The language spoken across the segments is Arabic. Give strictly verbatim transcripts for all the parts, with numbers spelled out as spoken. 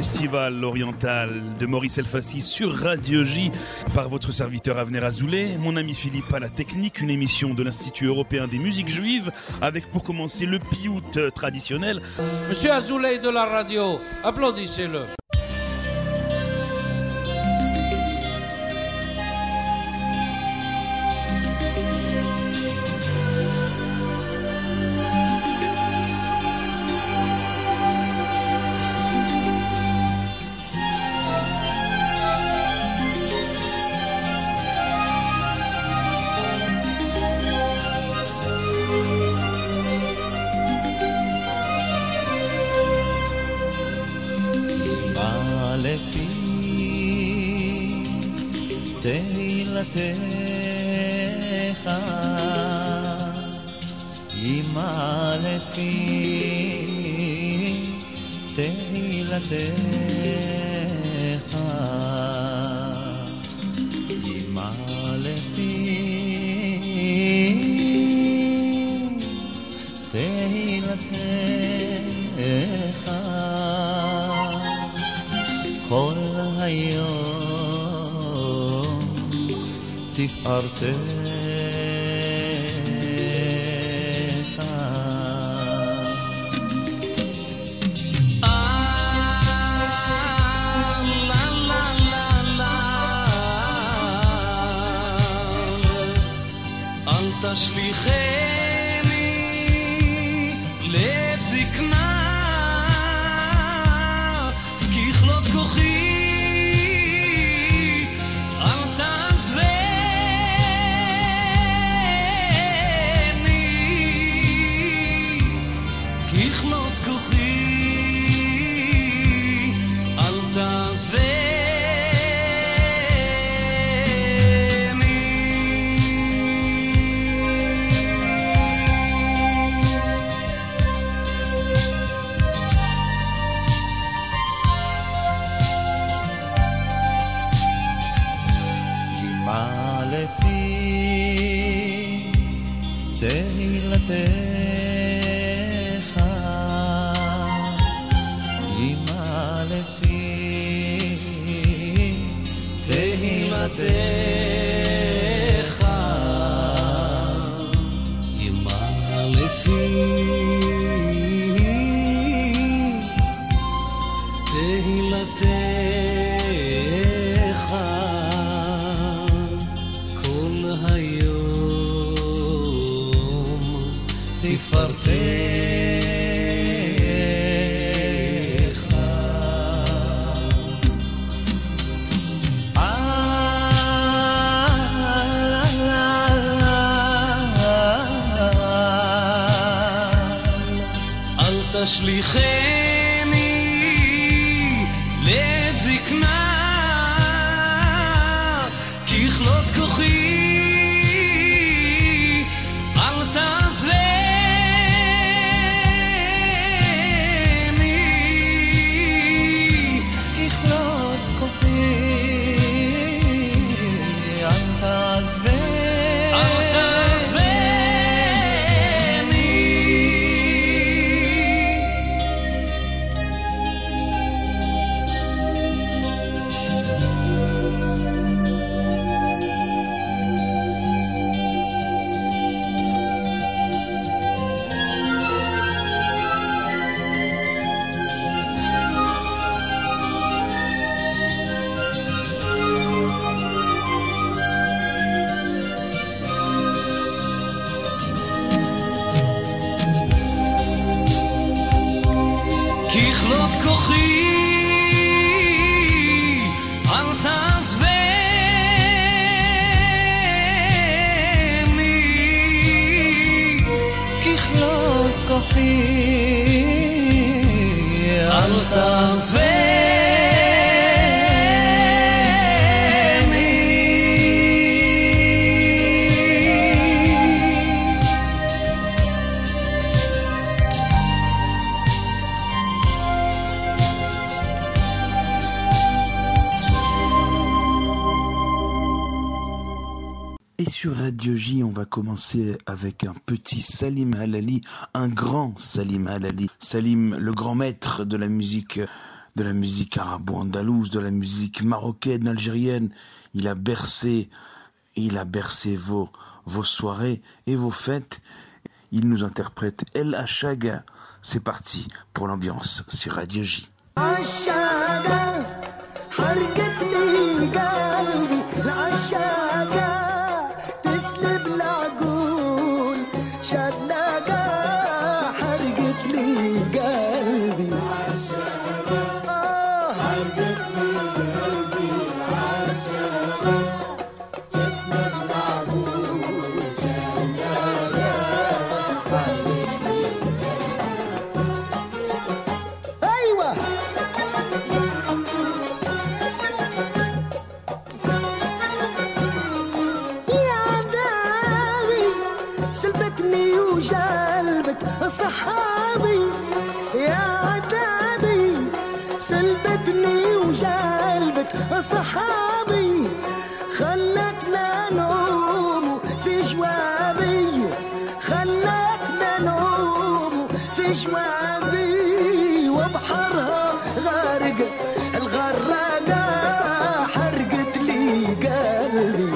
Festival oriental de Maurice Elfassi sur Radio J par votre serviteur Avner Azoulay, mon ami Philippe à la technique, une émission de l'Institut européen des musiques juives avec pour commencer le piout traditionnel. Monsieur Azoulay de la radio, applaudissez-le. Et sur Radio J, on va commencer avec un petit Salim Halali, un grand Salim Halali. Salim, le grand maître de la musique de la musique arabo-andalouse, de la musique marocaine, algérienne. Il a bercé, il a bercé vos, vos soirées et vos fêtes. Il nous interprète El Achaga. C'est parti pour l'ambiance sur Radio J. صحابي يا عتابي سلبتني وجلبت صحابي خلتنا نوم في جوابي خلتنا نوم في جوابي وبحرها غارق الغراقة حرقت لي قلبي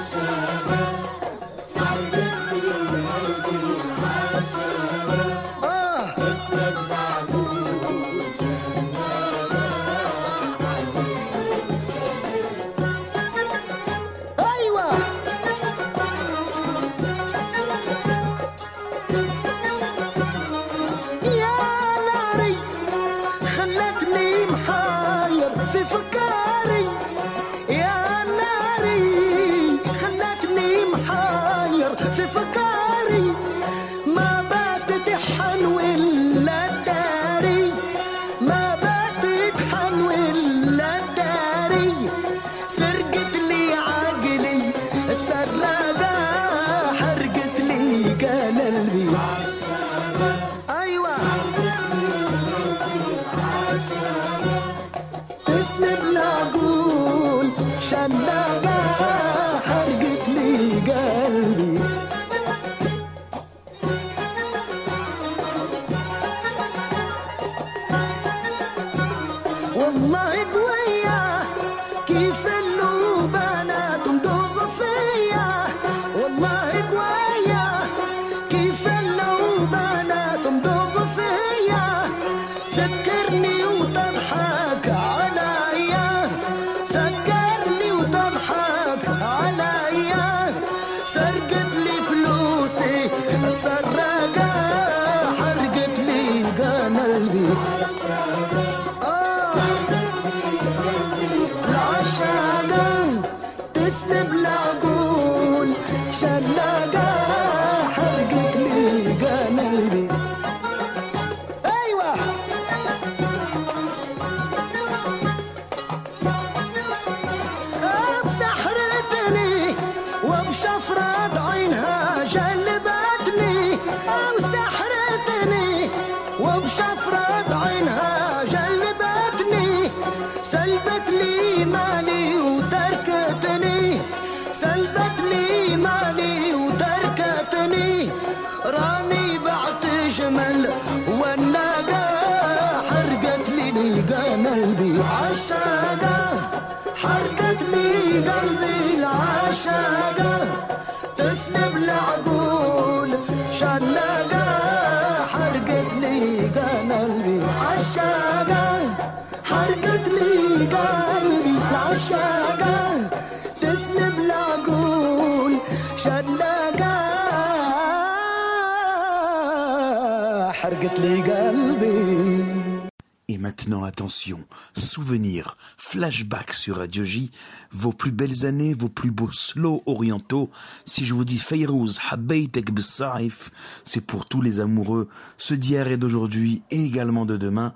Et maintenant, attention, souvenirs, flashback sur Radio J, vos plus belles années, vos plus beaux slows orientaux. Si je vous dis Fayrouz, Habbaytek B'Saif, c'est pour tous les amoureux, ceux d'hier et d'aujourd'hui et également de demain.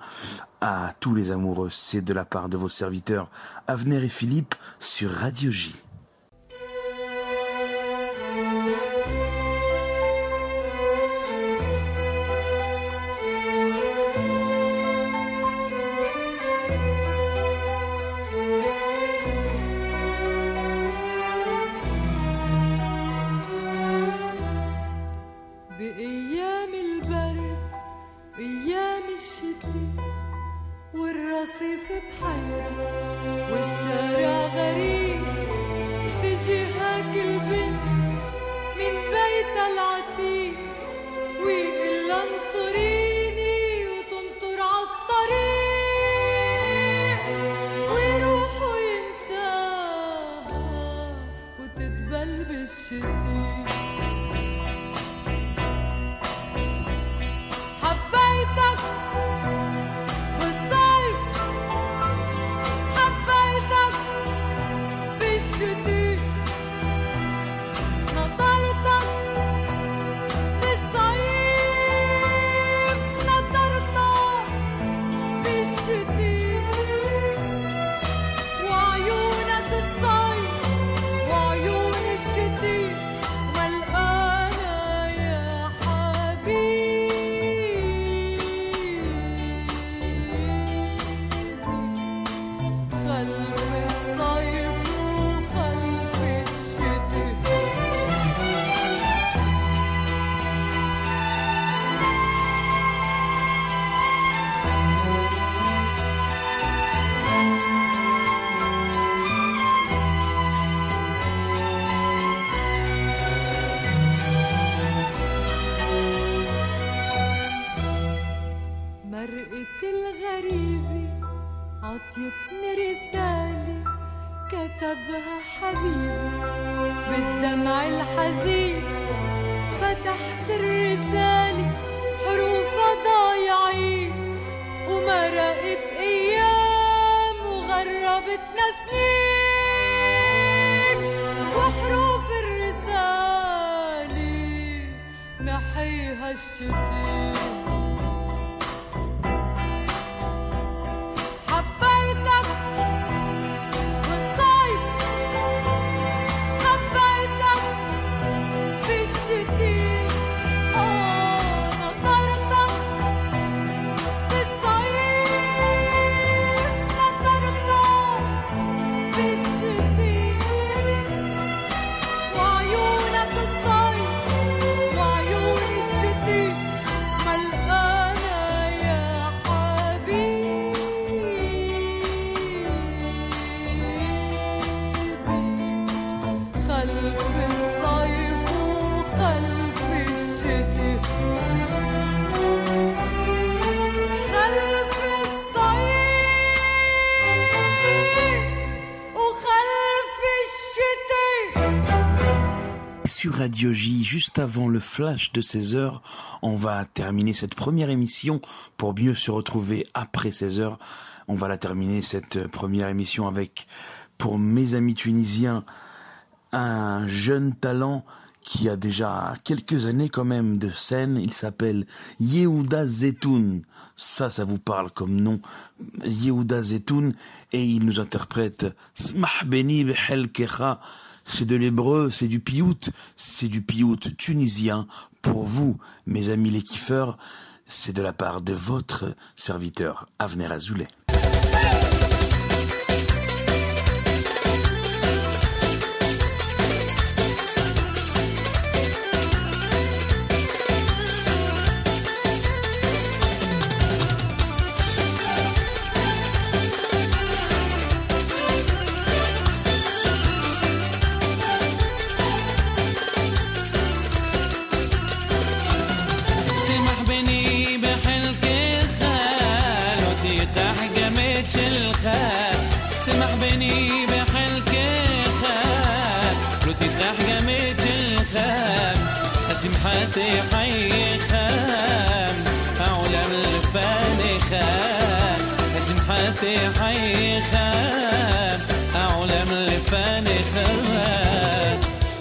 À tous les amoureux, c'est de la part de vos serviteurs Avner et Philippe sur Radio J. والرصيف البلب الشتي حبيتك بالصيف حبيتك بالشتي نطرتك بالصيف نطرتك بالشتي وعيونك الصيف وعيون الشتي ملقانة يا حبيبي خلف الصيف وخلف الشتي مرقة الغريبة عطيتني رسالة كتبها حبيبي بالدمع الحزين فتحت الرسالة حروفها ضايعين ومرقت أيام وغربتنا سنين وحروف الرسالة نحيها الشتي حبيتك بالصيف حبيتك بالشتي آه نطرتك بالصيف نطرتك بالشتي وعيونك الصيف وعيون الشتي ملقانة يا حبيبي خلف الصيف وخلف الشتي خلف الصيف وخلف الشتي. Sur Radio J, juste avant le flash de seize heures, on va terminer cette première émission pour mieux se retrouver après seize heures. On va la terminer cette première émission avec, pour mes amis tunisiens, un jeune talent qui a déjà quelques années quand même de scène. Il s'appelle Yehuda Zetoun. Ça, ça vous parle comme nom. Yehuda Zetoun. Et il nous interprète Smah Beni Behelkecha. C'est de l'hébreu, c'est du piout. C'est du piout tunisien. Pour vous, mes amis les kiffeurs, c'est de la part de votre serviteur Avner Azoulay. سمح بني بحلك الخال وتيتح جميتش الخال سمح بني بحلك الخال وتيتح جميتش الخال سمحتي حي خام أولى الفاني خام سمحتي حي خام أولى الفاني خام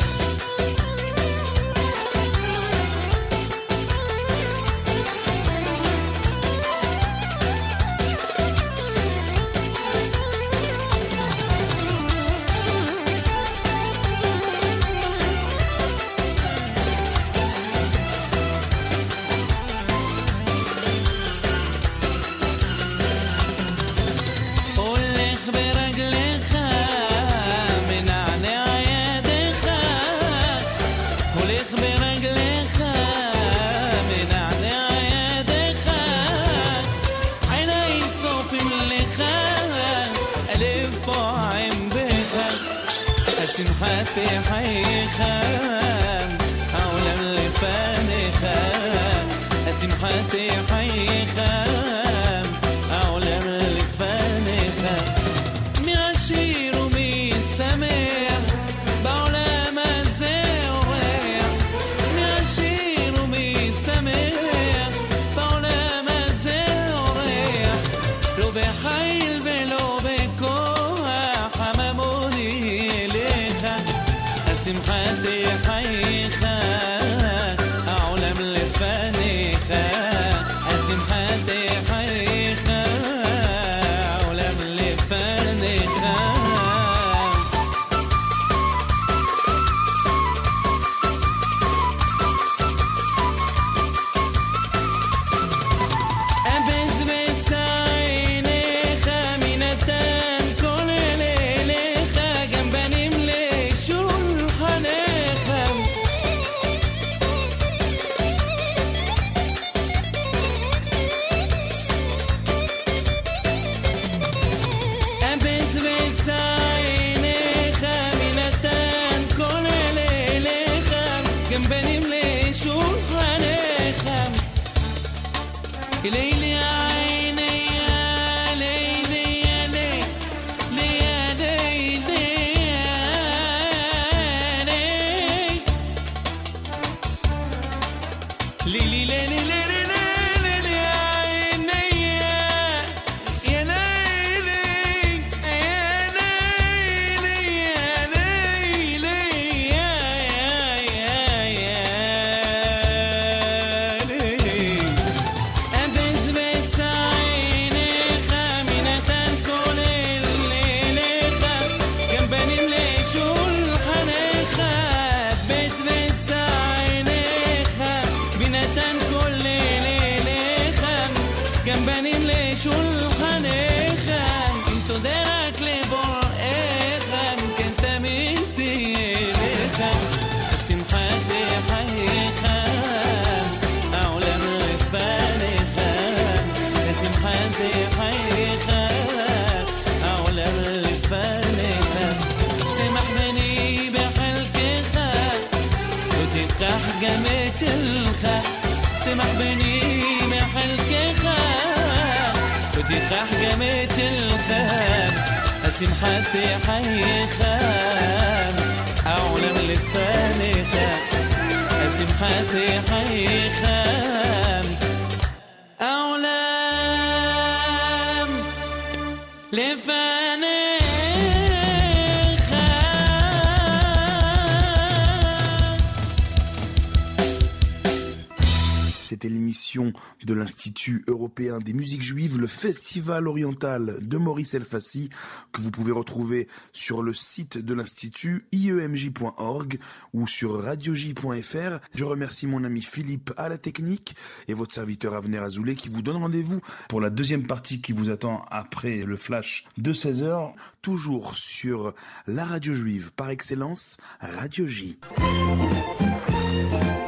قولك برجلك من عني عيادك قولك برجلك من عني عيادك عيني تصوفي من لخان ألف بعين بك سمحتي حي خان أولى اللي فاني خان سمحتي حي خان أولى اللي فاني خان مين عشير ومين سميع بعلماء سمحتي حيخة أعلم لفانيخة سمحتي حيخة أعلم لفانيخة ليلي يا عيني يا ليلي يا ليلي يا ليلي يا ليلي ليلي ليلي ليلي يا عيني يا ليلي يا ليلي يا ليلي يا يا يا ليلي قامت الخا سمح بني محل كخا وتقح قامت الخام سمحتي حيخام أعلم للثانيخا سمحتي حيخام أعلم للثانيخا. C'était l'émission de l'Institut européen des musiques juives, le Festival oriental de Maurice Elfassi, que vous pouvez retrouver sur le site de l'Institut i e m j point org ou sur radio j point f r. Je remercie mon ami Philippe à la technique et votre serviteur Avner Azoulay qui vous donne rendez-vous pour la deuxième partie qui vous attend après le flash de seize heures, toujours sur la radio juive par excellence, Radio J.